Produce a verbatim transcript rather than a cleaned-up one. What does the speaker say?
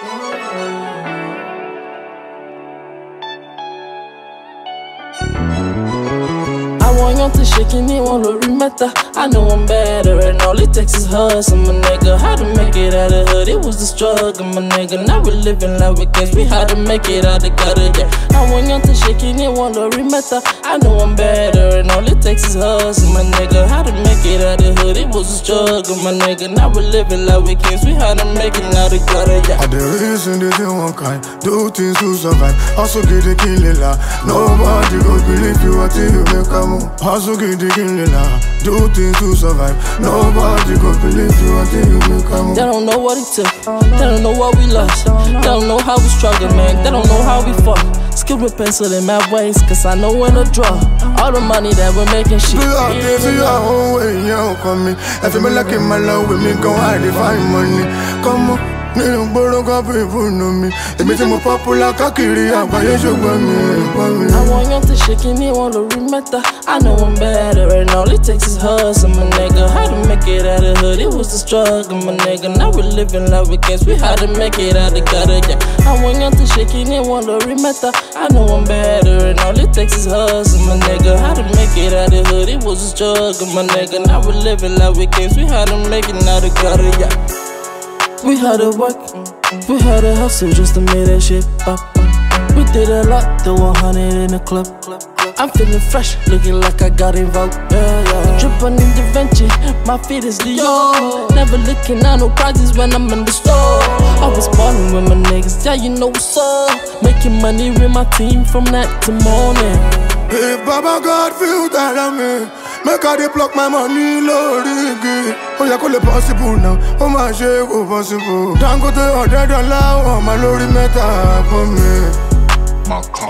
I want young to shaking it, won't look meta. I know I'm better, and all it takes is hustle, my nigga. How to make it out of hood, it was the struggle, my nigga. Now we living like we guess we had to make it out the gutter, yeah. I want young to shaking it, won't look meta. I know I'm better, and all it takes is hustle, my nigga. How to make it out the hood, it was a struggle, my nigga. Now we living like we guess we had to make it out the gutter, yeah. I the reason they do one kind, do things to survive. Also get the killing la. Nobody go believe you until you make a move. Also get the killing la. Do things to survive. Nobody go believe you until you make a move. They don't know what it took. They don't know what we lost. They don't know how we struggle, man. They don't know how we fought. Skill with pencil in my ways, cause I know when to draw. All the money that we're making shit. Do out there to your own way, you don't come me. I feel me like in my love with me, go hide if I find money. Come on. Nínú gbọ́dọ̀ ká people know me. Èmi tí mo popular káàkiri àgbáyé ṣùgbọ́n mi ẹ̀gbọ́n mi. I want young to shaking it, won't look meta. I know I'm better, and all it takes is hustle, my nigga. How to make it out of hood, it was the struggle, my nigga. Now we living like we guess we had to make it out the gutter, yeah. I want young to shaking it, won't look meta. I know I'm better, and all it takes is hustle, my nigga. How to make it out the hood, it was a struggle, my nigga. Now we living like we guess we had to make it out the gutter, yeah. We had to work, we had to hustle just to make that shit pop. We did a lot, the one hundred in the club. I'm feeling fresh, looking like I got involved. Yeah, yeah. Drip on intervention, my feet is Leo. Never looking at no prizes when I'm in the store. Always ballin' with my niggas, yeah, you know what's up. Making money with my team from night to morning. If Baba God feel that I'm me, make I dey pluck my money low again. Oh yeah, call it possible now. Oh my shit, oh possible. Dangote hundred dollar, oh my lorry meta for me.